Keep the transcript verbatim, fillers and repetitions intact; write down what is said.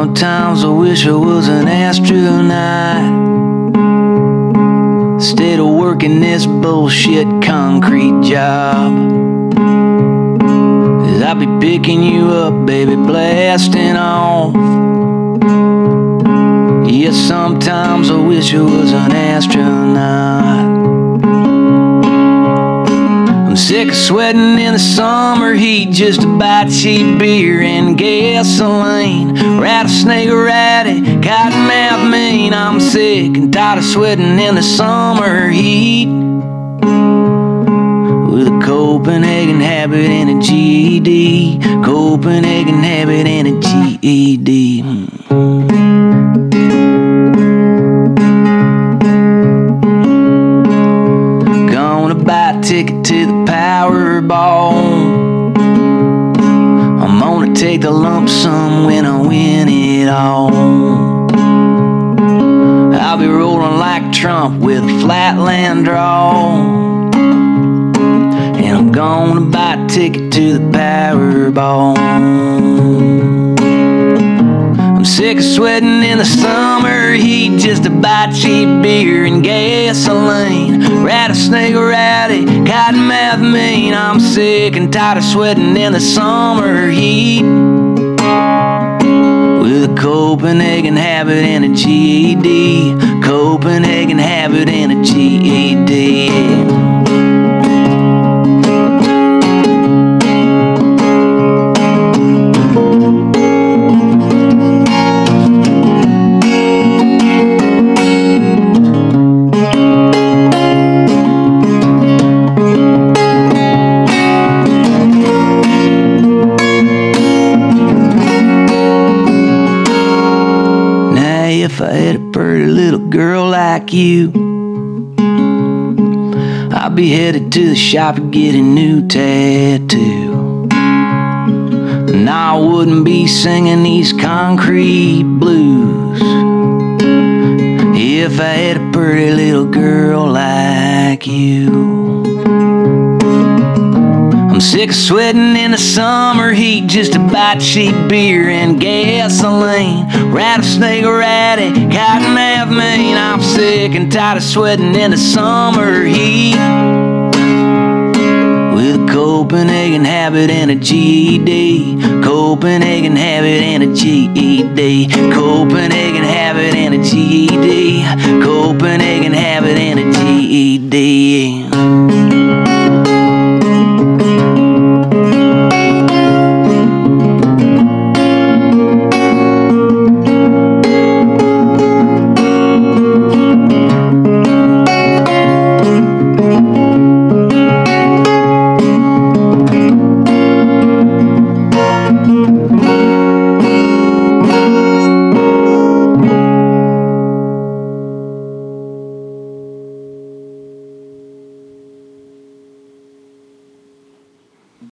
sometimes I wish I was an astronaut instead of working this bullshit concrete job. 'Cause I'll be picking you up, baby, blasting off. Yeah, sometimes I wish I was an astronaut. I'm sick of sweating in the summer heat just to buy cheap beer and gasoline. Rattlesnake, ratty, cottonmouth mean. I'm sick and tired of sweating in the summer heat. With a Copenhagen habit and a G E D. Copenhagen habit and a G E D. Gonna buy a ticket to the Powerball. I'm gonna take the lump sum when I win it all. I'll be rolling like Trump with a flatland draw. And I'm gonna buy a ticket to the Powerball. I'm sick of sweating in the summer heat just to buy cheap beer and gasoline. Rattlesnake, ratty, cottonmouth mean. I'm sick and tired of sweating in the summer heat. With a Copenhagen habit and a G E D. Copenhagen habit and a G E D. If I had a pretty little girl like you, I'd be headed to the shop to get a new tattoo. And I wouldn't be singing these concrete blues if I had a pretty little girl like you. I'm sick of sweating in the summer heat just to buy cheap beer and gasoline. Rattlesnake, ratty, cottonmouth mean. I'm sick and tired of sweating in the summer heat. With a Copenhagen habit and a G E D. Copenhagen habit and a G E D. Copenhagen habit and a G E D. Copenhagen habit and a G E D.